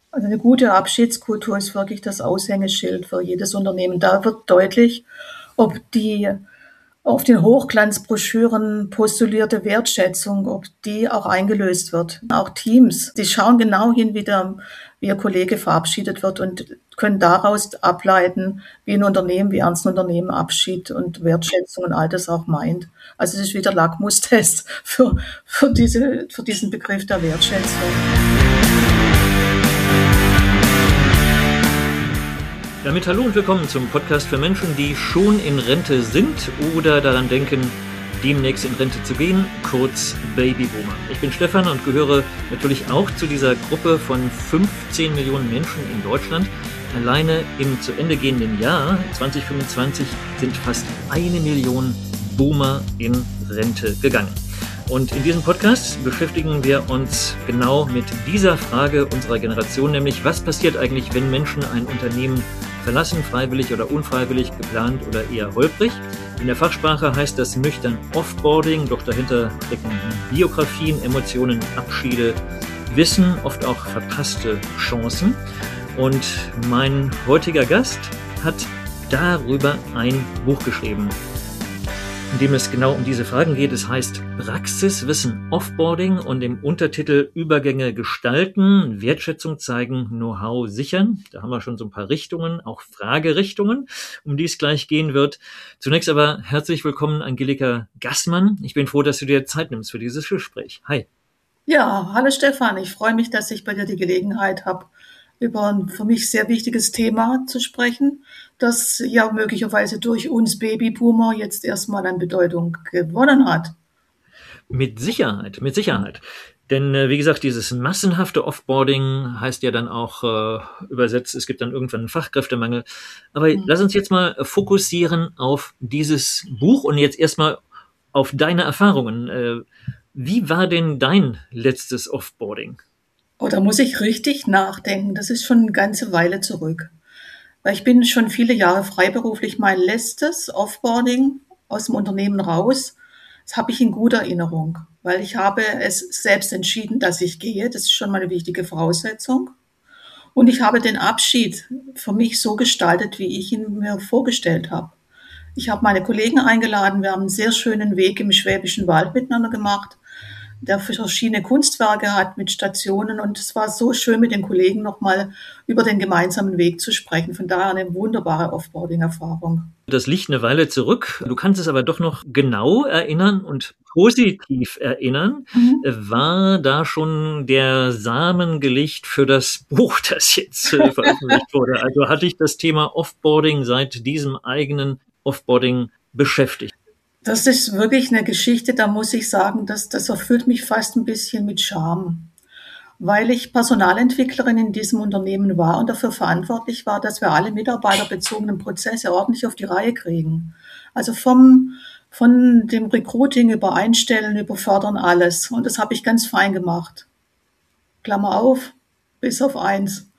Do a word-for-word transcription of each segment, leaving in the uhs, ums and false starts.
Also eine gute Abschiedskultur ist wirklich das Aushängeschild für jedes Unternehmen. Da wird deutlich, ob die auf den Hochglanzbroschüren postulierte Wertschätzung, ob die auch eingelöst wird. Auch Teams, die schauen genau hin, wie der, wie ihr Kollege verabschiedet wird und können daraus ableiten, wie ein Unternehmen, wie ernst ein Unternehmen Abschied und Wertschätzung und all das auch meint. Also es ist wieder Lackmustest für, für, diese, für diesen Begriff der Wertschätzung. Damit hallo und willkommen zum Podcast für Menschen, die schon in Rente sind oder daran denken, demnächst in Rente zu gehen, kurz Babyboomer. Ich bin Stefan und gehöre natürlich auch zu dieser Gruppe von fünfzehn Millionen Menschen in Deutschland. Alleine im zu Ende gehenden Jahr zwanzig fünfundzwanzig sind fast eine Million Boomer in Rente gegangen. Und in diesem Podcast beschäftigen wir uns genau mit dieser Frage unserer Generation, nämlich was passiert eigentlich, wenn Menschen ein Unternehmen verlassen, freiwillig oder unfreiwillig, geplant oder eher holprig. In der Fachsprache heißt das nüchtern Offboarding, doch dahinter stecken Biografien, Emotionen, Abschiede, Wissen, oft auch verpasste Chancen. Und mein heutiger Gast hat darüber ein Buch geschrieben, in dem es genau um diese Fragen geht. Es heißt Praxiswissen Offboarding und im Untertitel Übergänge gestalten, Wertschätzung zeigen, Know-how sichern. Da haben wir schon so ein paar Richtungen, auch Fragerichtungen, um die es gleich gehen wird. Zunächst aber herzlich willkommen, Angelika Gassmann. Ich bin froh, dass du dir Zeit nimmst für dieses Gespräch. Hi. Ja, hallo Stefan. Ich freue mich, dass ich bei dir die Gelegenheit habe, über ein für mich sehr wichtiges Thema zu sprechen, das ja möglicherweise durch uns Babyboomer jetzt erstmal an Bedeutung gewonnen hat. Mit Sicherheit, mit Sicherheit. Denn äh, wie gesagt, dieses massenhafte Offboarding heißt ja dann auch äh, übersetzt, es gibt dann irgendwann einen Fachkräftemangel. Aber Mhm. lass uns jetzt mal fokussieren auf dieses Buch und jetzt erstmal auf deine Erfahrungen. Äh, wie war denn dein letztes Offboarding? Oh, da muss ich richtig nachdenken. Das ist schon eine ganze Weile zurück. Weil ich bin schon viele Jahre freiberuflich. Mein letztes Offboarding aus dem Unternehmen raus, das habe ich in guter Erinnerung, weil ich habe es selbst entschieden, dass ich gehe. Das ist schon mal eine wichtige Voraussetzung. Und ich habe den Abschied für mich so gestaltet, wie ich ihn mir vorgestellt habe. Ich habe meine Kollegen eingeladen. Wir haben einen sehr schönen Weg im Schwäbischen Wald miteinander gemacht, der verschiedene Kunstwerke hat mit Stationen. Und es war so schön, mit den Kollegen nochmal über den gemeinsamen Weg zu sprechen. Von daher eine wunderbare Offboarding-Erfahrung. Das liegt eine Weile zurück. Du kannst es aber doch noch genau erinnern und positiv erinnern. Mhm. War da schon der Samen gelegt für das Buch, das jetzt äh, veröffentlicht wurde? Also hatte ich das Thema Offboarding seit diesem eigenen Offboarding beschäftigt? Das ist wirklich eine Geschichte, da muss ich sagen, das, das erfüllt mich fast ein bisschen mit Scham, weil ich Personalentwicklerin in diesem Unternehmen war und dafür verantwortlich war, dass wir alle mitarbeiterbezogenen Prozesse ordentlich auf die Reihe kriegen. Also vom, von dem Recruiting über Einstellen, über Fördern, alles. Und das habe ich ganz fein gemacht. Klammer auf, bis auf eins.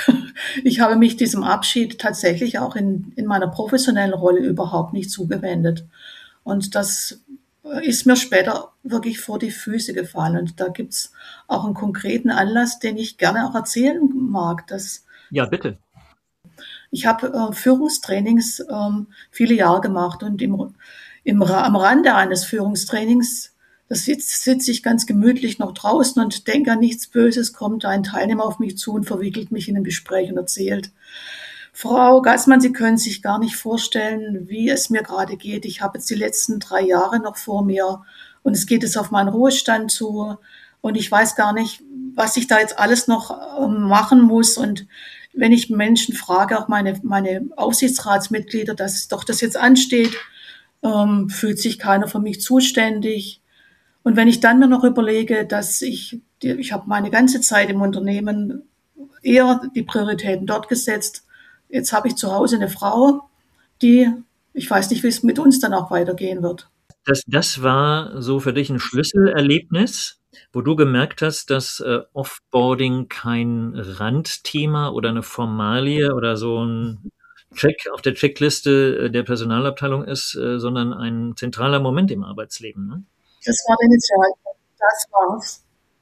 Ich habe mich diesem Abschied tatsächlich auch in, in meiner professionellen Rolle überhaupt nicht zugewendet. Und das ist mir später wirklich vor die Füße gefallen. Und da gibt's auch einen konkreten Anlass, den ich gerne auch erzählen mag. Dass Ja, bitte. ich habe äh, Führungstrainings ähm, viele Jahre gemacht und im, im, am Rande eines Führungstrainings, da sitze sitz ich ganz gemütlich noch draußen und denke an nichts Böses, kommt ein Teilnehmer auf mich zu und verwickelt mich in ein Gespräch und erzählt: Frau Gassmann, Sie können sich gar nicht vorstellen, wie es mir gerade geht. Ich habe jetzt die letzten drei Jahre noch vor mir und es geht jetzt auf meinen Ruhestand zu und ich weiß gar nicht, was ich da jetzt alles noch ähm, machen muss. Und wenn ich Menschen frage, auch meine, meine Aufsichtsratsmitglieder, dass doch das jetzt ansteht, ähm, fühlt sich keiner für mich zuständig. Und wenn ich dann mir noch überlege, dass ich, ich habe meine ganze Zeit im Unternehmen eher die Prioritäten dort gesetzt. Jetzt habe ich zu Hause eine Frau, die, ich weiß nicht, wie es mit uns dann auch weitergehen wird. Das, das war so für dich ein Schlüsselerlebnis, wo du gemerkt hast, dass äh, Offboarding kein Randthema oder eine Formalie oder so ein Check auf der Checkliste äh, der Personalabteilung ist, äh, sondern ein zentraler Moment im Arbeitsleben. Ne? Das war der Initialpunkt. Das war's.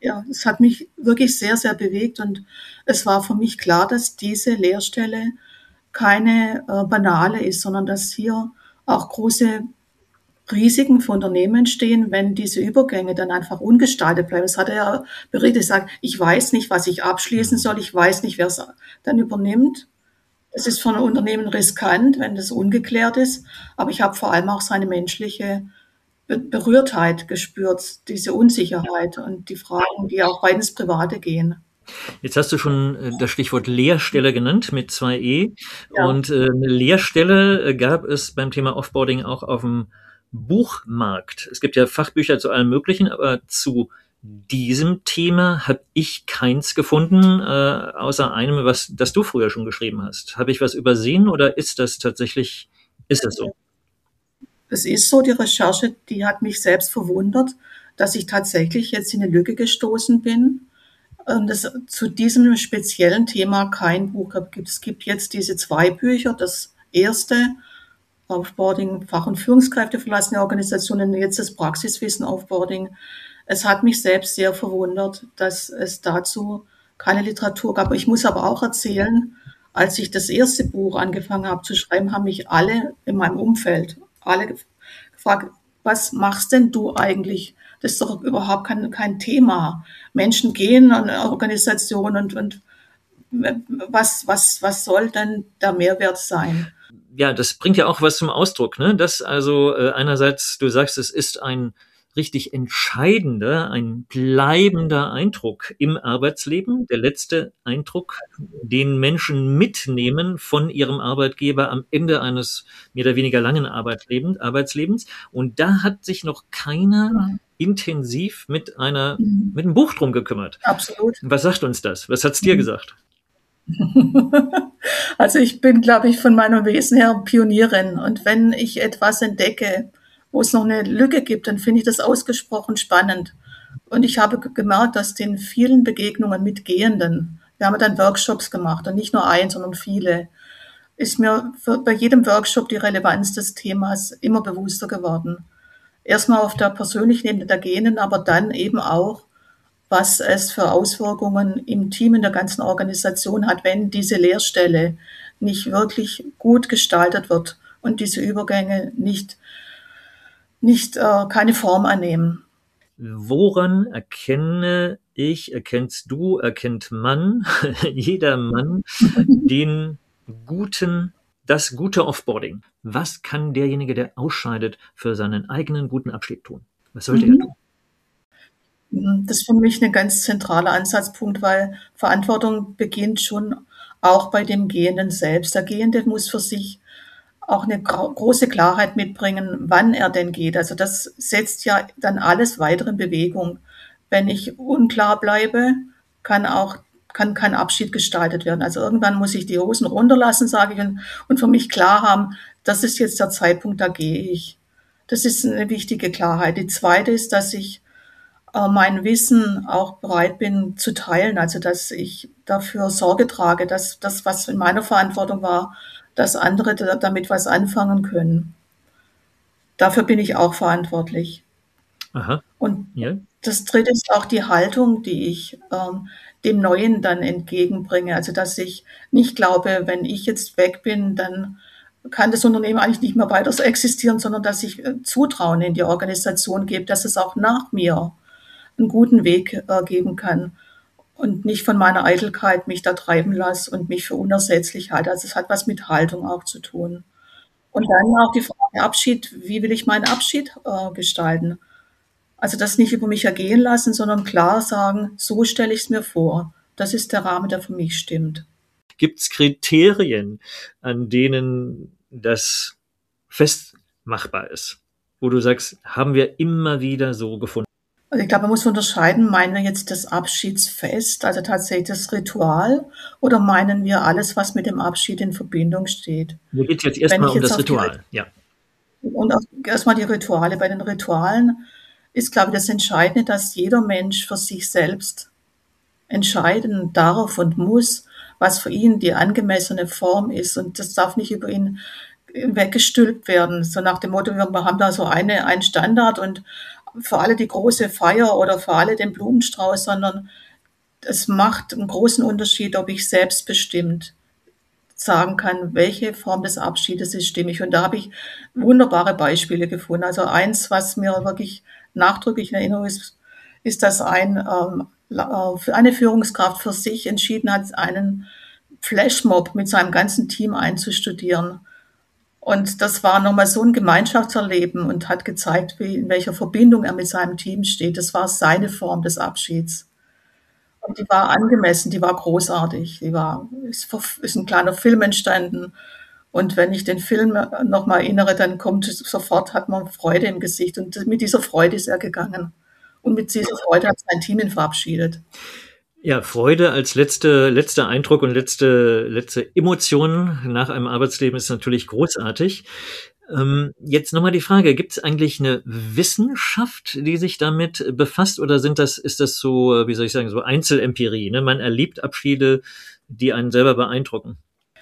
ja, es hat mich wirklich sehr, sehr bewegt und es war für mich klar, dass diese Lehrstelle keine äh, banale ist, sondern dass hier auch große Risiken für Unternehmen entstehen, wenn diese Übergänge dann einfach ungestaltet bleiben. Das hat er ja berichtet, er sagt, ich weiß nicht, was ich abschließen soll, ich weiß nicht, wer es dann übernimmt. Es ist für ein Unternehmen riskant, wenn das ungeklärt ist, aber ich habe vor allem auch seine menschliche Be- Berührtheit gespürt, diese Unsicherheit und die Fragen, die auch weit ins Private gehen. Jetzt hast du schon äh, das Stichwort Lehrstelle genannt mit zwei E. Ja, Und äh, eine Lehrstelle äh, gab es beim Thema Offboarding auch auf dem Buchmarkt. Es gibt ja Fachbücher zu allem Möglichen, aber zu diesem Thema habe ich keins gefunden, äh, außer einem, was das du früher schon geschrieben hast. Habe ich was übersehen oder ist das tatsächlich, ist das so? es ist so, die Recherche, die hat mich selbst verwundert, dass ich tatsächlich jetzt in eine Lücke gestoßen bin und es zu diesem speziellen Thema kein Buch gibt. Es gibt jetzt diese zwei Bücher. Das erste, Offboarding, Fach- und Führungskräfte verlassene Organisationen, jetzt das Praxiswissen Offboarding. Es hat mich selbst sehr verwundert, dass es dazu keine Literatur gab. Ich muss aber auch erzählen, als ich das erste Buch angefangen habe zu schreiben, haben mich alle in meinem Umfeld, alle gefragt, was machst denn du eigentlich? Das ist doch überhaupt kein, kein Thema. Menschen gehen an Organisationen und, und was, was, was soll denn der Mehrwert sein? Ja, das bringt ja auch was zum Ausdruck, ne? Dass also äh, einerseits du sagst, es ist ein richtig entscheidender, ein bleibender Eindruck im Arbeitsleben, der letzte Eindruck, den Menschen mitnehmen von ihrem Arbeitgeber am Ende eines mehr oder weniger langen Arbeitsleben, Arbeitslebens. Und da hat sich noch keiner Mhm. intensiv mit einer Mhm. mit einem Buch drum gekümmert. Absolut. Was sagt uns das? Was hat's dir gesagt? Also ich bin, glaube ich, von meinem Wesen her Pionierin. Und wenn ich etwas entdecke, wo es noch eine Lücke gibt, dann finde ich das ausgesprochen spannend. Und ich habe gemerkt, dass den vielen Begegnungen mit Gehenden, wir haben dann Workshops gemacht und nicht nur ein, sondern viele, ist mir für, bei jedem Workshop die Relevanz des Themas immer bewusster geworden. Erstmal auf der persönlichen Ebene der Gehenden, aber dann eben auch was es für Auswirkungen im Team, in der ganzen Organisation hat, wenn diese Lehrstelle nicht wirklich gut gestaltet wird und diese Übergänge nicht, nicht äh, keine Form annehmen. Woran erkenne ich, erkennst du, erkennt man, jeder Mann, den guten, das gute Offboarding? Was kann derjenige, der ausscheidet, für seinen eigenen guten Abschied tun? Was sollte er Mhm. tun? Das ist für mich ein ganz zentraler Ansatzpunkt, weil Verantwortung beginnt schon auch bei dem Gehenden selbst. Der Gehende muss für sich auch eine große Klarheit mitbringen, wann er denn geht. Also das setzt ja dann alles weitere in Bewegung. Wenn ich unklar bleibe, kann auch kann kein Abschied gestaltet werden. Also irgendwann muss ich die Hosen runterlassen, sage ich, und, und für mich klar haben, das ist jetzt der Zeitpunkt, da gehe ich. Das ist eine wichtige Klarheit. Die zweite ist, dass ich äh, mein Wissen auch bereit bin zu teilen, also dass ich dafür Sorge trage, dass das, was in meiner Verantwortung war, dass andere da, damit was anfangen können. Dafür bin ich auch verantwortlich. Aha, Und ja. das Dritte ist auch die Haltung, die ich ähm, dem Neuen dann entgegenbringe. Also dass ich nicht glaube, wenn ich jetzt weg bin, dann kann das Unternehmen eigentlich nicht mehr weiter so existieren, sondern dass ich äh, Zutrauen in die Organisation gebe, dass es auch nach mir einen guten Weg äh, geben kann und nicht von meiner Eitelkeit mich da treiben lasse und mich für unersetzlich halte. Also es hat was mit Haltung auch zu tun. Und dann auch die Frage Abschied, wie will ich meinen Abschied äh, gestalten? Also das nicht über mich ergehen lassen, sondern klar sagen, so stelle ich es mir vor. Das ist der Rahmen, der für mich stimmt. Gibt es Kriterien, an denen das festmachbar ist? Wo du sagst, haben wir immer wieder so gefunden? Also ich glaube, man muss unterscheiden, meinen wir jetzt das Abschiedsfest, also tatsächlich das Ritual, oder meinen wir alles, was mit dem Abschied in Verbindung steht? Mir geht es jetzt Wenn erstmal ich um jetzt das auf die Ritual. Ja. Und auch erstmal die Rituale. Bei den Ritualen ist, glaube ich, das Entscheidende, dass jeder Mensch für sich selbst entscheiden darf und muss, was für ihn die angemessene Form ist. Und das darf nicht über ihn weggestülpt werden. So nach dem Motto, wir haben da so eine, einen Standard und für alle die große Feier oder für alle den Blumenstrauß, sondern es macht einen großen Unterschied, ob ich selbstbestimmt sagen kann, welche Form des Abschiedes ist stimmig. Und da habe ich wunderbare Beispiele gefunden. Also eins, was mir wirklich nachdrücklich in Erinnerung ist, ist, dass ein, ähm, äh, eine Führungskraft für sich entschieden hat, einen Flashmob mit seinem ganzen Team einzustudieren. Und das war nochmal so ein Gemeinschaftserleben und hat gezeigt, wie, in welcher Verbindung er mit seinem Team steht. Das war seine Form des Abschieds. Und die war angemessen, die war großartig. Die war, ist, ist ein kleiner Film entstanden. Und wenn ich den Film nochmal erinnere, dann kommt sofort, hat man Freude im Gesicht. Und mit dieser Freude ist er gegangen. Und mit dieser Freude hat sein Team ihn verabschiedet. Ja, Freude als letzte, letzter Eindruck und letzte, letzte Emotion nach einem Arbeitsleben ist natürlich großartig. Ähm, jetzt nochmal die Frage, gibt es eigentlich eine Wissenschaft, die sich damit befasst, oder sind das, ist das so, wie soll ich sagen, so Einzelempirie, ne? Man erlebt Abschiede, die einen selber beeindrucken.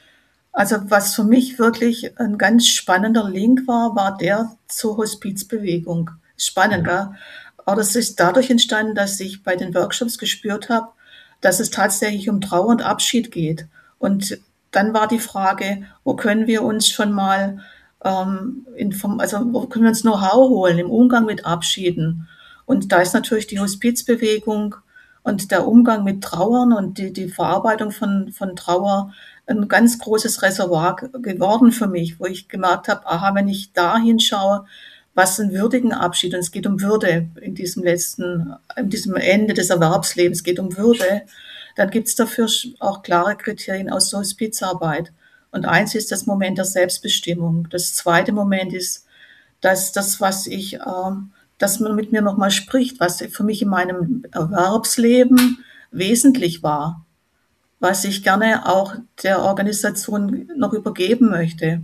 Also was für mich wirklich ein ganz spannender Link war, war der zur Hospizbewegung. Spannend, gell? Aber das ist dadurch entstanden, dass ich bei den Workshops gespürt habe, dass es tatsächlich um Trauer und Abschied geht. Und dann war die Frage, wo können wir uns schon mal, ähm, inform also wo können wir uns Know-how holen im Umgang mit Abschieden? Und da ist natürlich die Hospizbewegung und der Umgang mit Trauern und die, die Verarbeitung von, von Trauer ein ganz großes Reservoir geworden für mich, wo ich gemerkt habe, aha, wenn ich da hinschaue, was einen würdigen Abschied, und es geht um Würde in diesem letzten, in diesem Ende des Erwerbslebens, es geht um Würde, dann gibt es dafür auch klare Kriterien aus der Hospizarbeit. Und eins ist das Moment der Selbstbestimmung. Das zweite Moment ist, dass das, was ich, ähm, dass man mit mir nochmal spricht, was für mich in meinem Erwerbsleben wesentlich war, was ich gerne auch der Organisation noch übergeben möchte,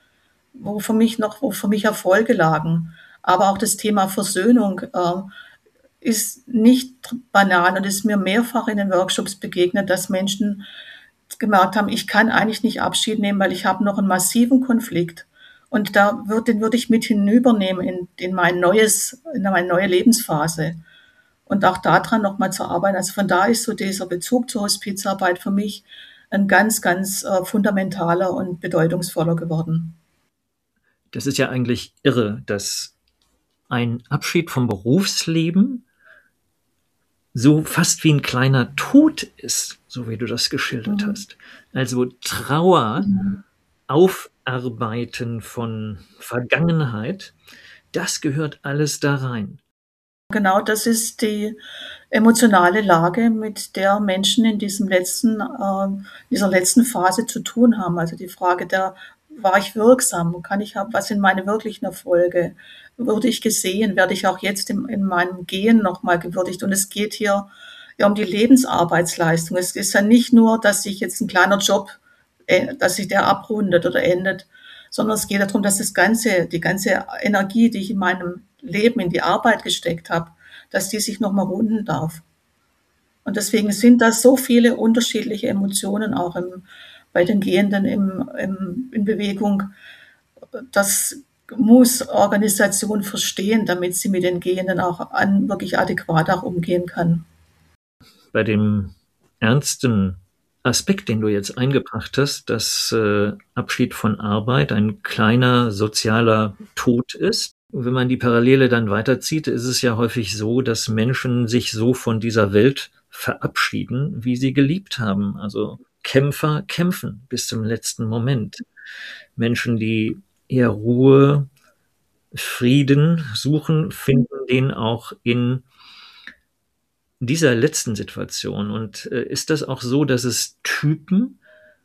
wo für mich noch, wo für mich Erfolge lagen. Aber auch das Thema Versöhnung äh, ist nicht banal und ist mir mehrfach in den Workshops begegnet, dass Menschen gemerkt haben, ich kann eigentlich nicht Abschied nehmen, weil ich habe noch einen massiven Konflikt. Und da wird, den würde ich mit hinübernehmen in, in mein neues, in meine neue Lebensphase. Und auch daran nochmal zu arbeiten. Also von da ist so dieser Bezug zur Hospizarbeit für mich ein ganz, ganz äh, fundamentaler und bedeutungsvoller geworden. Das ist ja eigentlich irre, dass ein Abschied vom Berufsleben so fast wie ein kleiner Tod ist, so wie du das geschildert Mhm. hast. Also Trauer, mhm. Aufarbeiten von Vergangenheit, das gehört alles da rein. Genau, das ist die emotionale Lage, mit der Menschen in diesem letzten, äh, dieser letzten Phase zu tun haben. Also die Frage der, war ich wirksam? Kann ich haben, was sind meine wirklichen Erfolge? Wurde ich gesehen? Werde ich auch jetzt in, in meinem Gehen nochmal gewürdigt? Und es geht hier ja um die Lebensarbeitsleistung. Es ist ja nicht nur, dass sich jetzt ein kleiner Job, äh, dass sich der abrundet oder endet, sondern es geht darum, dass das ganze, die ganze Energie, die ich in meinem Leben in die Arbeit gesteckt habe, dass die sich nochmal runden darf. Und deswegen sind da so viele unterschiedliche Emotionen auch im, bei den Gehenden im, im, in Bewegung. Das muss Organisation verstehen, damit sie mit den Gehenden auch an, wirklich adäquat auch umgehen kann. Bei dem ernsten Aspekt, den du jetzt eingebracht hast, dass äh, Abschied von Arbeit ein kleiner sozialer Tod ist. Und wenn man die Parallele dann weiterzieht, ist es ja häufig so, dass Menschen sich so von dieser Welt verabschieden, wie sie geliebt haben. Also Kämpfer kämpfen bis zum letzten Moment. Menschen, die eher Ruhe, Frieden suchen, finden den auch in dieser letzten Situation. Und äh, ist das auch so, dass es Typen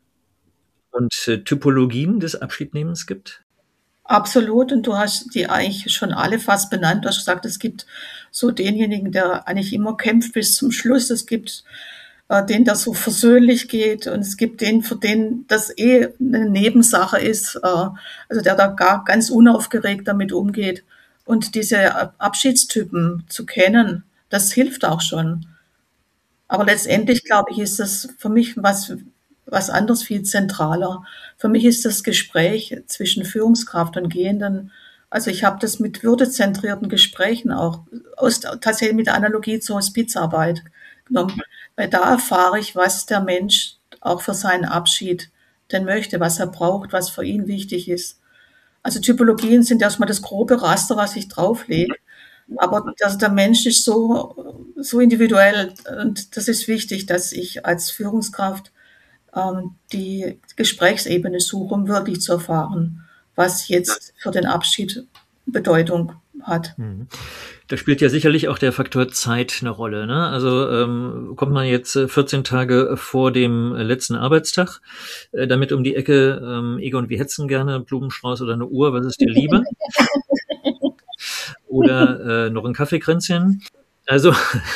und äh, Typologien des Abschiednehmens gibt? Absolut. Und du hast die eigentlich schon alle fast benannt. Du hast gesagt, es gibt so denjenigen, der eigentlich immer kämpft bis zum Schluss. Es gibt äh, den, der so versöhnlich geht. Und es gibt den, für den das eh eine Nebensache ist. Äh, also der da gar ganz unaufgeregt damit umgeht. Und diese Abschiedstypen zu kennen, das hilft auch schon. Aber letztendlich, glaube ich, ist das für mich was, was anderes viel zentraler. Für mich ist das Gespräch zwischen Führungskraft und Gehenden Also ich habe das mit würdezentrierten Gesprächen auch aus, tatsächlich mit der Analogie zur Hospizarbeit genommen. Weil da erfahre ich, was der Mensch auch für seinen Abschied denn möchte, was er braucht, was für ihn wichtig ist. Also Typologien sind erstmal das grobe Raster, was ich drauflege. Aber das, der Mensch ist so, so individuell und das ist wichtig, dass ich als Führungskraft ähm, die Gesprächsebene suche, um wirklich zu erfahren, was jetzt für den Abschied Bedeutung hat. Mhm. Da spielt ja sicherlich auch der Faktor Zeit eine Rolle. Ne? Also ähm, kommt man jetzt äh, vierzehn Tage vor dem äh, letzten Arbeitstag äh, damit um die Ecke, ähm, Egon, wir hetzen gerne Blumenstrauß oder eine Uhr, was ist dir lieber? Oder äh, noch ein Kaffeekränzchen. Also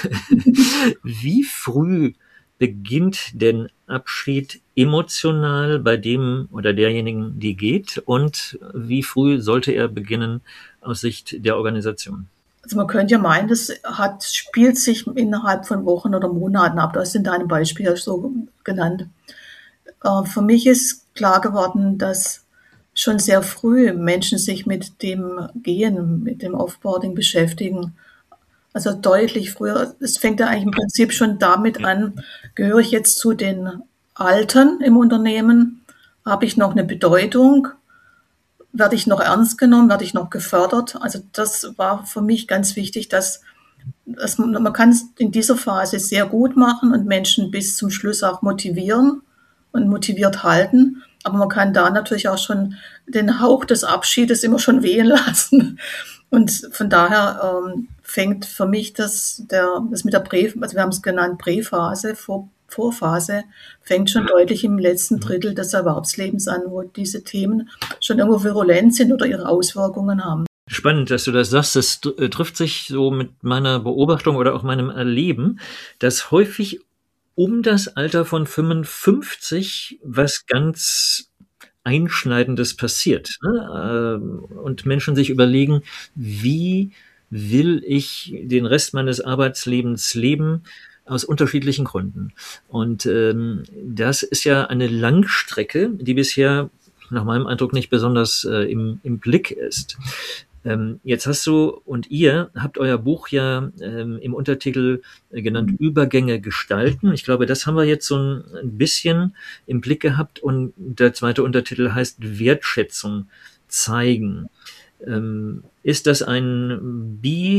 wie früh beginnt denn Abschied emotional bei dem oder derjenigen, die geht? Und wie früh sollte er beginnen aus Sicht der Organisation? Also man könnte ja meinen, das hat, spielt sich innerhalb von Wochen oder Monaten ab. Das ist in deinem Beispiel ja so genannt. Äh, für mich ist klar geworden, dass schon sehr früh Menschen sich mit dem Gehen, mit dem Offboarding beschäftigen. Also deutlich früher. Es fängt ja eigentlich im Prinzip schon damit an, gehöre ich jetzt zu den Alten im Unternehmen? Habe ich noch eine Bedeutung? Werde ich noch ernst genommen? Werde ich noch gefördert? Also das war für mich ganz wichtig, dass, dass man, man kann es in dieser Phase sehr gut machen und Menschen bis zum Schluss auch motivieren und motiviert halten. Aber man kann da natürlich auch schon den Hauch des Abschiedes immer schon wehen lassen. Und von daher ähm, fängt für mich das, der, das mit der Prä, also wir haben es genannt Präphase, Vor, Vorphase, fängt schon deutlich im letzten Drittel des Erwerbslebens an, wo diese Themen schon irgendwo virulent sind oder ihre Auswirkungen haben. Spannend, dass du das sagst. Das äh, trifft sich so mit meiner Beobachtung oder auch meinem Erleben, dass häufig um das Alter von fünfundfünfzig was ganz Einschneidendes passiert. Ne? Und Menschen sich überlegen, wie will ich den Rest meines Arbeitslebens leben? Aus unterschiedlichen Gründen. Und ähm, das ist ja eine Langstrecke, die bisher nach meinem Eindruck nicht besonders äh, im, im Blick ist. Ähm, jetzt hast du und ihr habt euer Buch ja ähm, im Untertitel äh, genannt Übergänge gestalten. Ich glaube, das haben wir jetzt so ein, ein bisschen im Blick gehabt und der zweite Untertitel heißt Wertschätzung zeigen. Ähm, ist das ein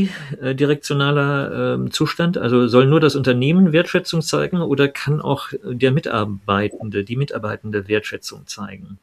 bidirektionaler ähm, Zustand? Also soll nur das Unternehmen Wertschätzung zeigen oder kann auch der Mitarbeitende, die Mitarbeitende Wertschätzung zeigen?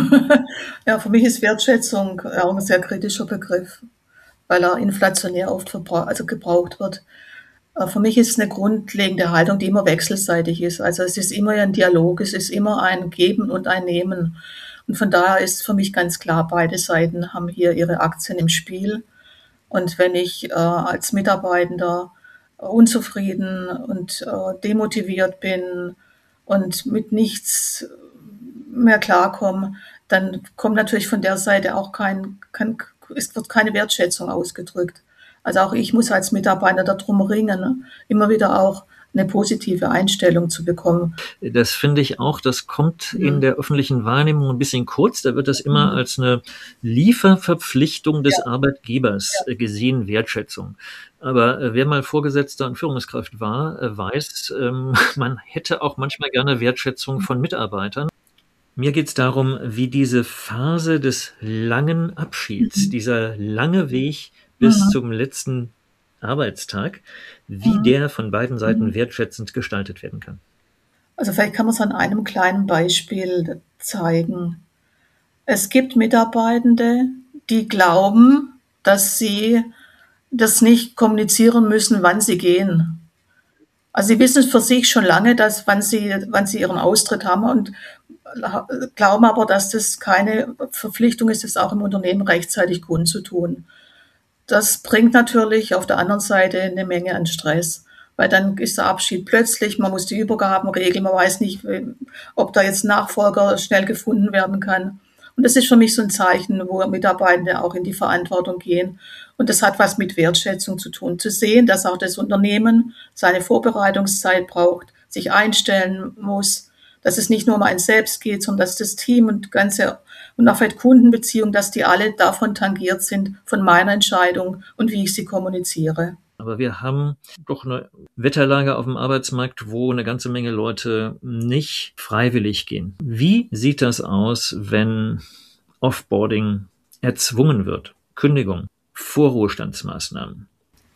Ja, für mich ist Wertschätzung auch ein sehr kritischer Begriff, weil er inflationär oft verbra- also gebraucht wird. Äh, Für mich ist es eine grundlegende Haltung, die immer wechselseitig ist. Also es ist immer ein Dialog, es ist immer ein Geben und ein Nehmen. Und von daher ist für mich ganz klar, beide Seiten haben hier ihre Aktien im Spiel. Und wenn ich äh, als Mitarbeitender unzufrieden und äh, demotiviert bin und mit nichts mehr klarkomme, dann kommt natürlich von der Seite auch kein, kein es wird keine Wertschätzung ausgedrückt. Also auch ich muss als Mitarbeiter darum ringen, ne, immer wieder auch eine positive Einstellung zu bekommen. Das finde ich auch, das kommt in der öffentlichen Wahrnehmung ein bisschen kurz. Da wird das immer Mhm. als eine Lieferverpflichtung des Ja, Arbeitgebers ja. äh, gesehen, Wertschätzung. Aber äh, wer mal Vorgesetzter und Führungskraft war, äh, weiß, ähm, man hätte auch manchmal gerne Wertschätzung von Mitarbeitern. Mir geht es darum, wie diese Phase des langen Abschieds, Mhm. dieser lange Weg bis Mhm. zum letzten Arbeitstag, wie Mhm. der von beiden Seiten wertschätzend gestaltet werden kann. Also vielleicht kann man es an einem kleinen Beispiel zeigen. Es gibt Mitarbeitende, die glauben, dass sie das nicht kommunizieren müssen, wann sie gehen. Also sie wissen es für sich schon lange, dass wann sie, wann sie ihren Austritt haben und glauben aber, dass das keine Verpflichtung ist, das auch im Unternehmen rechtzeitig kundzutun. Das bringt natürlich auf der anderen Seite eine Menge an Stress, weil dann ist der Abschied plötzlich, man muss die Übergaben regeln, man weiß nicht, ob da jetzt Nachfolger schnell gefunden werden kann. Und das ist für mich so ein Zeichen, wo Mitarbeitende auch in die Verantwortung gehen. Und das hat was mit Wertschätzung zu tun. Zu sehen, dass auch das Unternehmen seine Vorbereitungszeit braucht, sich einstellen muss, dass es nicht nur um einen selbst geht, sondern dass das Team und ganze und auch vielleicht Kundenbeziehungen, dass die alle davon tangiert sind, von meiner Entscheidung und wie ich sie kommuniziere. Aber wir haben doch eine Wetterlage auf dem Arbeitsmarkt, wo eine ganze Menge Leute nicht freiwillig gehen. Wie sieht das aus, wenn Offboarding erzwungen wird? Kündigung, Vorruhestandsmaßnahmen?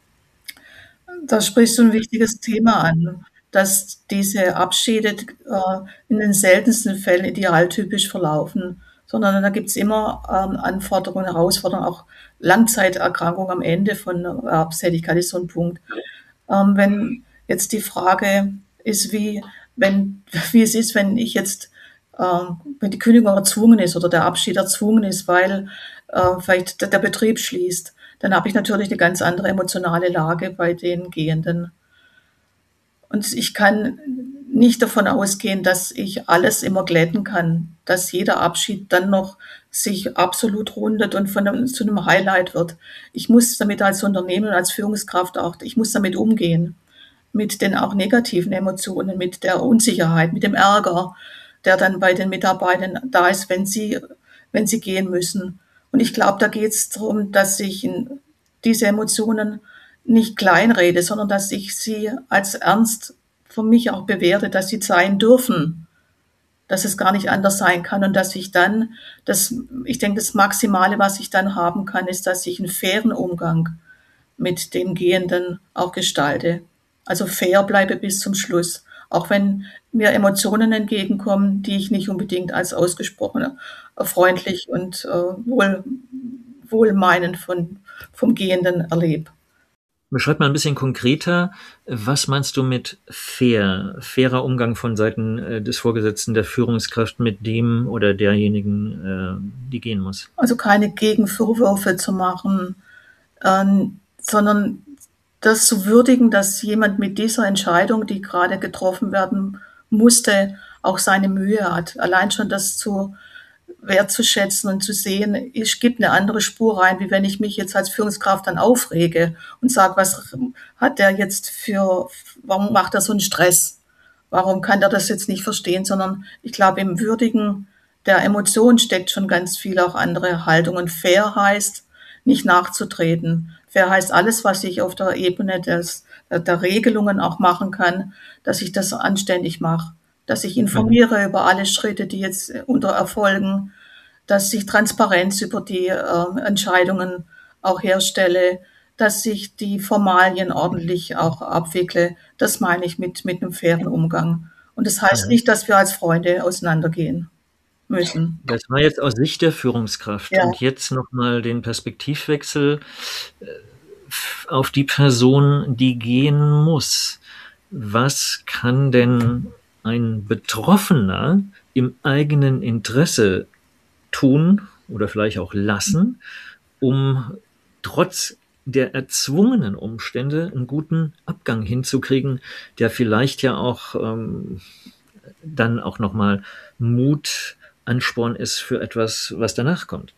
Da sprichst du ein wichtiges Thema an, dass diese Abschiede äh, in den seltensten Fällen idealtypisch verlaufen, sondern da gibt's immer ähm, Anforderungen, Herausforderungen, auch Langzeiterkrankung am Ende von Erwerbstätigkeit ist so ein Punkt. Ähm, wenn jetzt die Frage ist, wie, wenn, wie es ist, wenn ich jetzt, äh, wenn die Kündigung erzwungen ist oder der Abschied erzwungen ist, weil äh, vielleicht der, der Betrieb schließt, dann habe ich natürlich eine ganz andere emotionale Lage bei den Gehenden. Und ich kann nicht davon ausgehen, dass ich alles immer glätten kann, dass jeder Abschied dann noch sich absolut rundet und von einem, zu einem Highlight wird. Ich muss damit als Unternehmen und als Führungskraft auch, ich muss damit umgehen, mit den auch negativen Emotionen, mit der Unsicherheit, mit dem Ärger, der dann bei den Mitarbeitern da ist, wenn sie, wenn sie gehen müssen. Und ich glaube, da geht es darum, dass ich in diese Emotionen nicht kleinrede, sondern dass ich sie als ernst für mich auch bewerte, dass sie sein dürfen, dass es gar nicht anders sein kann und dass ich dann, das, ich denke, das Maximale, was ich dann haben kann, ist, dass ich einen fairen Umgang mit dem Gehenden auch gestalte. Also fair bleibe bis zum Schluss, auch wenn mir Emotionen entgegenkommen, die ich nicht unbedingt als ausgesprochen äh, freundlich und äh, wohl, wohlmeinend von, vom Gehenden erlebe. Beschreib mal ein bisschen konkreter, was meinst du mit fair, fairer Umgang von Seiten äh, des Vorgesetzten, der Führungskraft mit dem oder derjenigen, äh, die gehen muss? Also keine Gegenvorwürfe zu machen, ähm, sondern das zu würdigen, dass jemand mit dieser Entscheidung, die gerade getroffen werden musste, auch seine Mühe hat. Allein schon das zu wertzuschätzen und zu sehen, ich gebe eine andere Spur rein, wie wenn ich mich jetzt als Führungskraft dann aufrege und sage, was hat der jetzt für, warum macht er so einen Stress? Warum kann der das jetzt nicht verstehen? Sondern ich glaube, im Würdigen der Emotion steckt schon ganz viel auch andere Haltungen. Fair heißt, nicht nachzutreten. Fair heißt alles, was ich auf der Ebene des, der Regelungen auch machen kann, dass ich das anständig mache. Dass ich informiere über alle Schritte, die jetzt unter erfolgen, dass ich Transparenz über die äh, Entscheidungen auch herstelle, dass ich die Formalien ordentlich auch abwickle. Das meine ich mit, mit einem fairen Umgang. Und das heißt Ja. nicht, dass wir als Freunde auseinandergehen müssen. Das war jetzt aus Sicht der Führungskraft. Ja. Und jetzt nochmal den Perspektivwechsel äh, auf die Person, die gehen muss. Was kann denn ein Betroffener im eigenen Interesse tun oder vielleicht auch lassen, um trotz der erzwungenen Umstände einen guten Abgang hinzukriegen, der vielleicht ja auch ähm, dann auch nochmal Mut, Ansporn ist für etwas, was danach kommt?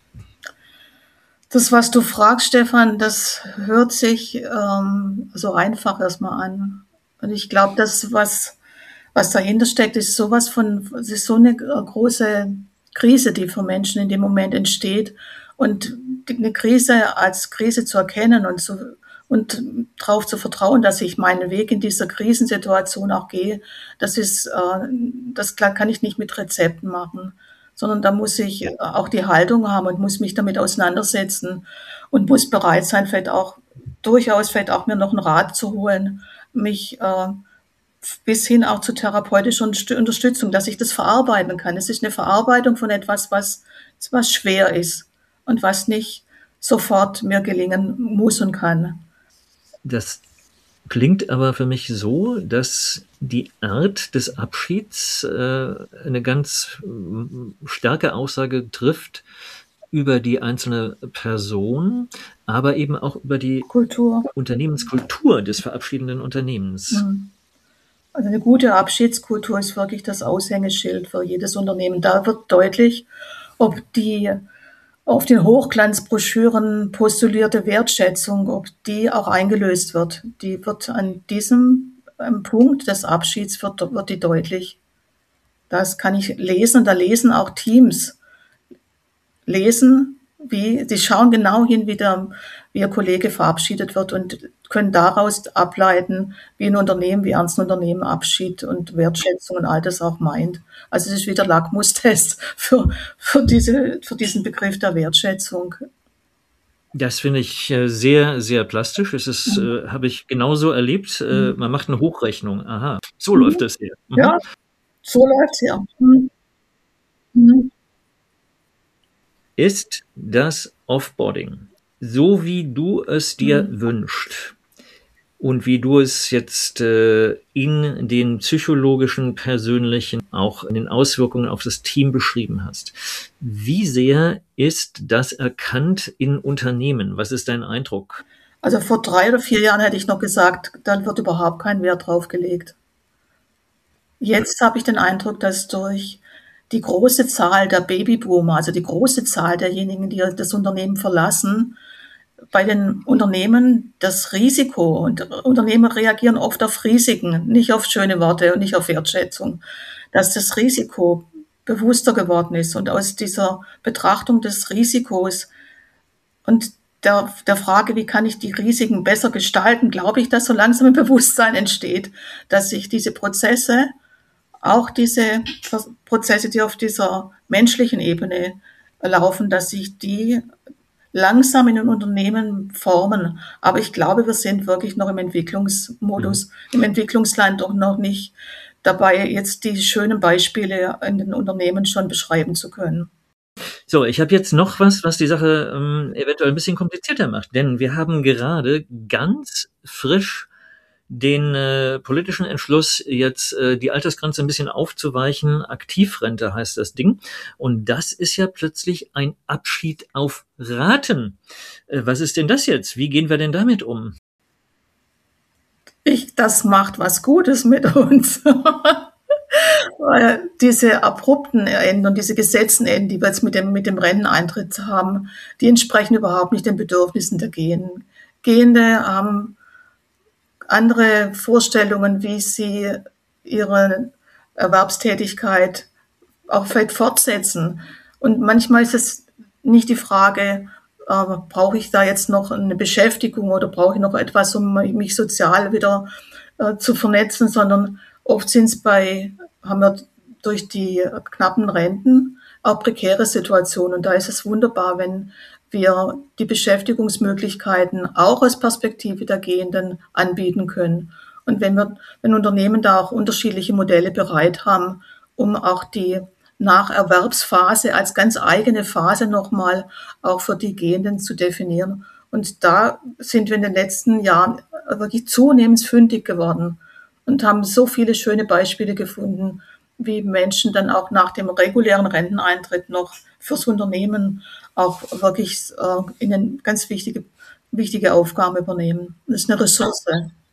Das, was du fragst, Stefan, das hört sich ähm, so einfach erstmal an. Und ich glaube, das, was, was dahinter steckt, ist sowas von, es ist so eine große Krise, die für Menschen in dem Moment entsteht. Und eine Krise als Krise zu erkennen und zu, und darauf zu vertrauen, dass ich meinen Weg in dieser Krisensituation auch gehe, das ist, äh, das kann ich nicht mit Rezepten machen, sondern da muss ich auch die Haltung haben und muss mich damit auseinandersetzen und muss bereit sein, vielleicht auch durchaus vielleicht auch mir noch einen Rat zu holen, mich äh, bis hin auch zu therapeutischer Unterstützung, dass ich das verarbeiten kann. Es ist eine Verarbeitung von etwas, was, was schwer ist und was nicht sofort mir gelingen muss und kann. Das klingt aber für mich so, dass die Art des Abschieds äh, eine ganz starke Aussage trifft über die einzelne Person, aber eben auch über die Kultur. Unternehmenskultur des verabschiedenden Unternehmens. Also eine gute Abschiedskultur ist wirklich das Aushängeschild für jedes Unternehmen. Da wird deutlich, ob die auf den Hochglanzbroschüren postulierte Wertschätzung, ob die auch eingelöst wird. Die wird an diesem Punkt des Abschieds wird, wird die deutlich. Das kann ich lesen und da lesen auch Teams. Lesen, wie, die schauen genau hin, wie der, wie ihr Kollege verabschiedet wird und können daraus ableiten, wie ein Unternehmen, wie ernst ein Unternehmen Abschied und Wertschätzung und all das auch meint. Also es ist wieder Lackmustest für, für diese, für diesen Begriff der Wertschätzung. Das finde ich äh, sehr, sehr plastisch. Es ist, äh, habe ich genauso erlebt. Äh, man macht eine Hochrechnung. Aha, so Mhm. läuft das hier. Mhm. Ja, so läuft's ja. Mhm. Mhm. Ist das Offboarding, so wie du es dir Mhm. wünschst und wie du es jetzt äh, in den psychologischen, persönlichen, auch in den Auswirkungen auf das Team beschrieben hast, wie sehr ist das erkannt in Unternehmen? Was ist dein Eindruck? Also vor drei oder vier Jahren hätte ich noch gesagt, dann wird überhaupt kein Wert drauf gelegt. Jetzt habe ich den Eindruck, dass durch die große Zahl der Babyboomer, also die große Zahl derjenigen, die das Unternehmen verlassen, bei den Unternehmen das Risiko, und Unternehmen reagieren oft auf Risiken, nicht auf schöne Worte und nicht auf Wertschätzung, dass das Risiko bewusster geworden ist und aus dieser Betrachtung des Risikos und der, der Frage, wie kann ich die Risiken besser gestalten, glaube ich, dass so langsam ein Bewusstsein entsteht, dass sich diese Prozesse, auch diese Prozesse, die auf dieser menschlichen Ebene laufen, dass sich die langsam in den Unternehmen formen. Aber ich glaube, wir sind wirklich noch im Entwicklungsmodus, mhm. im Entwicklungsland doch noch nicht dabei, jetzt die schönen Beispiele in den Unternehmen schon beschreiben zu können. So, ich habe jetzt noch was, was die Sache ähm, eventuell ein bisschen komplizierter macht, denn wir haben gerade ganz frisch den äh, politischen Entschluss, jetzt äh, die Altersgrenze ein bisschen aufzuweichen. Aktivrente heißt das Ding. Und das ist ja plötzlich ein Abschied auf Raten. Äh, was ist denn das jetzt? Wie gehen wir denn damit um? Ich, das macht was Gutes mit uns. Weil diese abrupten Enden, diese Gesetzenenden, die wir jetzt mit dem, mit dem Renteneintritt haben, die entsprechen überhaupt nicht den Bedürfnissen der Gehenden. Gehende haben andere Vorstellungen, wie sie ihre Erwerbstätigkeit auch vielleicht fortsetzen. Und manchmal ist es nicht die Frage, äh, brauche ich da jetzt noch eine Beschäftigung oder brauche ich noch etwas, um mich sozial wieder äh, zu vernetzen, sondern oft sind es bei, haben wir durch die knappen Renten auch prekäre Situationen. Und da ist es wunderbar, wenn wir die Beschäftigungsmöglichkeiten auch aus Perspektive der Gehenden anbieten können. Und wenn wir, wenn Unternehmen da auch unterschiedliche Modelle bereit haben, um auch die Nacherwerbsphase als ganz eigene Phase nochmal auch für die Gehenden zu definieren. Und da sind wir in den letzten Jahren wirklich zunehmend fündig geworden und haben so viele schöne Beispiele gefunden, wie Menschen dann auch nach dem regulären Renteneintritt noch fürs Unternehmen auch wirklich äh, in eine ganz wichtige, wichtige Aufgaben übernehmen. Das ist eine Ressource.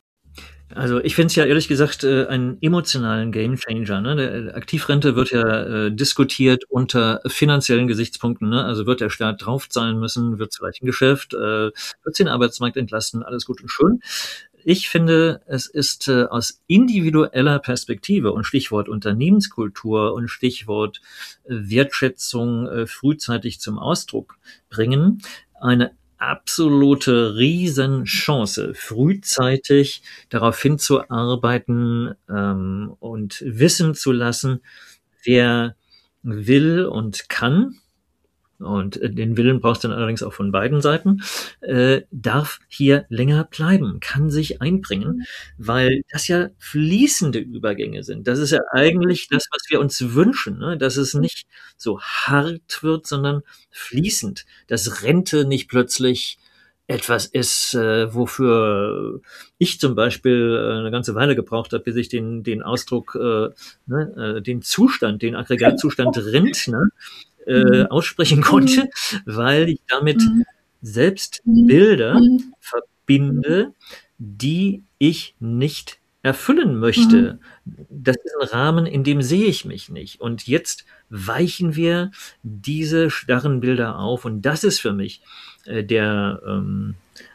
Also ich finde es ja ehrlich gesagt äh, einen emotionalen Gamechanger. Ne? Der Aktivrente wird ja äh, diskutiert unter finanziellen Gesichtspunkten. Ne? Also wird der Staat draufzahlen müssen, wird es vielleicht ein Geschäft, äh, wird es den Arbeitsmarkt entlasten, alles gut und schön. Ich finde, es ist äh, aus individueller Perspektive und Stichwort Unternehmenskultur und Stichwort äh, Wertschätzung äh, frühzeitig zum Ausdruck bringen, eine absolute Riesenchance, frühzeitig darauf hinzuarbeiten ähm, und wissen zu lassen, wer will und kann, und den Willen brauchst du dann allerdings auch von beiden Seiten, äh, darf hier länger bleiben, kann sich einbringen, weil das ja fließende Übergänge sind. Das ist ja eigentlich das, was wir uns wünschen, ne? Dass es nicht so hart wird, sondern fließend. Dass Rente nicht plötzlich etwas ist, äh, wofür ich zum Beispiel äh, eine ganze Weile gebraucht habe, bis ich den, den Ausdruck, äh, ne, äh, den Zustand, den Aggregatzustand Rentner äh, aussprechen konnte, weil ich damit selbst Bilder verbinde, die ich nicht erfüllen möchte. Das ist ein Rahmen, in dem sehe ich mich nicht. Und jetzt weichen wir diese starren Bilder auf. Und das ist für mich äh, der, ähm,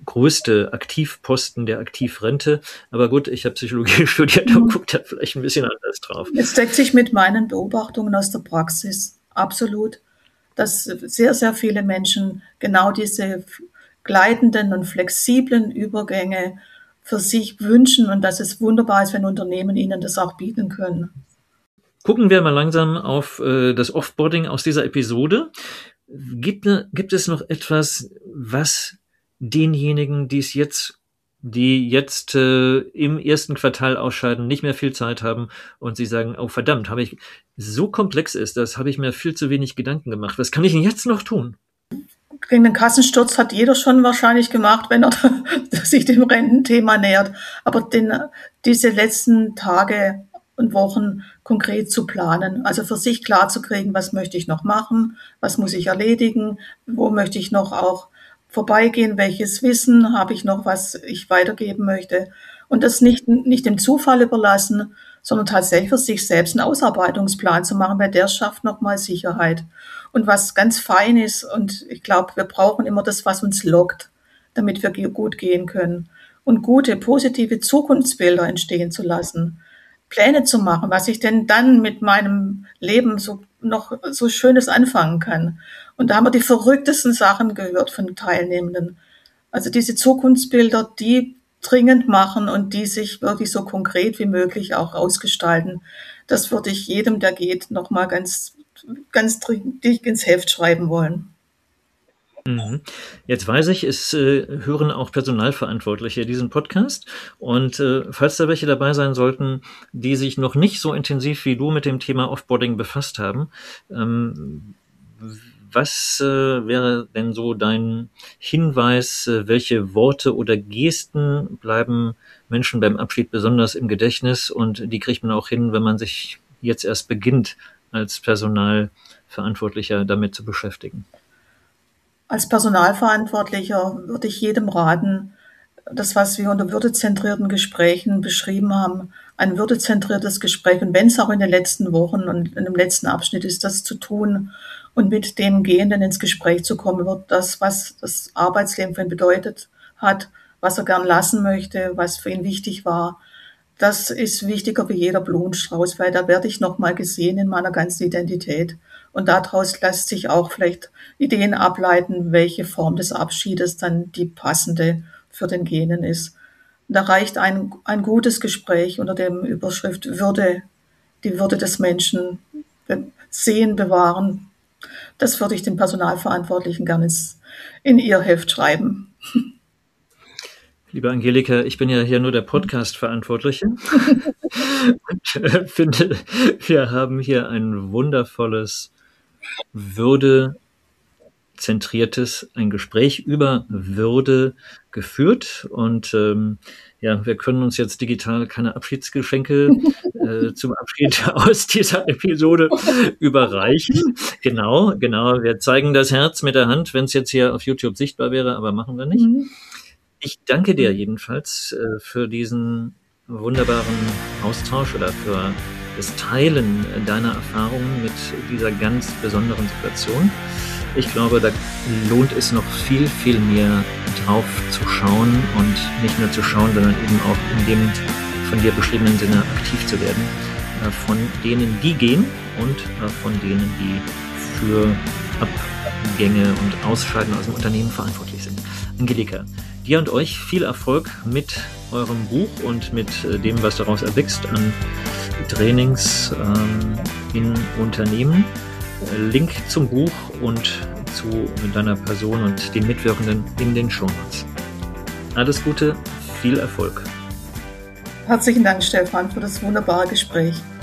größte Aktivposten der Aktivrente. Aber gut, ich habe Psychologie studiert und gucke da vielleicht ein bisschen anders drauf. Es deckt sich mit meinen Beobachtungen aus der Praxis. Absolut. Dass sehr, sehr viele Menschen genau diese gleitenden und flexiblen Übergänge für sich wünschen und dass es wunderbar ist, wenn Unternehmen ihnen das auch bieten können. Gucken wir mal langsam auf äh, das Offboarding aus dieser Episode. Gibt, gibt es noch etwas, was denjenigen, die es jetzt, die jetzt äh, im ersten Quartal ausscheiden, nicht mehr viel Zeit haben und sie sagen, oh verdammt, habe ich so komplex ist das, habe ich mir viel zu wenig Gedanken gemacht. Was kann ich denn jetzt noch tun? Gegen den Kassensturz hat jeder schon wahrscheinlich gemacht, wenn er sich dem Rententhema nähert. Aber den, diese letzten Tage und Wochen konkret zu planen, also für sich klar zu kriegen, was möchte ich noch machen, was muss ich erledigen, wo möchte ich noch auch vorbeigehen, welches Wissen habe ich noch, was ich weitergeben möchte. Und das nicht, nicht dem Zufall überlassen, sondern tatsächlich für sich selbst einen Ausarbeitungsplan zu machen, weil der schafft nochmal Sicherheit. Und was ganz fein ist, und ich glaube, wir brauchen immer das, was uns lockt, damit wir gut gehen können. Und gute, positive Zukunftsbilder entstehen zu lassen. Pläne zu machen, was ich denn dann mit meinem Leben so noch so Schönes anfangen kann. Und da haben wir die verrücktesten Sachen gehört von Teilnehmenden. Also diese Zukunftsbilder, die dringend machen und die sich wirklich so konkret wie möglich auch ausgestalten. Das würde ich jedem, der geht, nochmal ganz, ganz dringend ins Heft schreiben wollen. Jetzt weiß ich, es äh, hören auch Personalverantwortliche diesen Podcast und äh, falls da welche dabei sein sollten, die sich noch nicht so intensiv wie du mit dem Thema Offboarding befasst haben, ähm, was äh, wäre denn so dein Hinweis, äh, welche Worte oder Gesten bleiben Menschen beim Abschied besonders im Gedächtnis und die kriegt man auch hin, wenn man sich jetzt erst beginnt, als Personalverantwortlicher damit zu beschäftigen? Als Personalverantwortlicher würde ich jedem raten, das, was wir unter würdezentrierten Gesprächen beschrieben haben, ein würdezentriertes Gespräch, und wenn es auch in den letzten Wochen und in dem letzten Abschnitt ist, das zu tun und mit dem Gehenden ins Gespräch zu kommen über das, was das Arbeitsleben für ihn bedeutet hat, was er gern lassen möchte, was für ihn wichtig war. Das ist wichtiger wie jeder Blumenstrauß, weil da werde ich nochmal gesehen in meiner ganzen Identität. Und daraus lässt sich auch vielleicht Ideen ableiten, welche Form des Abschiedes dann die passende für den Gehenden ist. Da reicht ein, ein gutes Gespräch unter dem Überschrift Würde, die Würde des Menschen sehen, bewahren. Das würde ich den Personalverantwortlichen gerne in ihr Heft schreiben. Liebe Angelika, ich bin ja hier nur der Podcast-Verantwortliche und äh, finde, wir haben hier ein wundervolles, würdezentriertes, ein Gespräch über Würde geführt und ähm, ja, wir können uns jetzt digital keine Abschiedsgeschenke äh, zum Abschied aus dieser Episode überreichen. Genau, genau, wir zeigen das Herz mit der Hand, wenn es jetzt hier auf YouTube sichtbar wäre, aber machen wir nicht. Mhm. Ich danke dir jedenfalls äh, für diesen wunderbaren Austausch oder für das Teilen deiner Erfahrungen mit dieser ganz besonderen Situation. Ich glaube, da lohnt es noch viel, viel mehr drauf zu schauen und nicht nur zu schauen, sondern eben auch in dem von dir beschriebenen Sinne aktiv zu werden. Äh, von denen, die gehen und äh, von denen, die für Abgänge und Ausscheiden aus dem Unternehmen verantwortlich sind. Angelika, dir und euch viel Erfolg mit eurem Buch und mit dem, was daraus erwächst an Trainings ähm, in Unternehmen. Link zum Buch und zu deiner Person und den Mitwirkenden in den Shownotes. Alles Gute, viel Erfolg. Herzlichen Dank, Stefan, für das wunderbare Gespräch.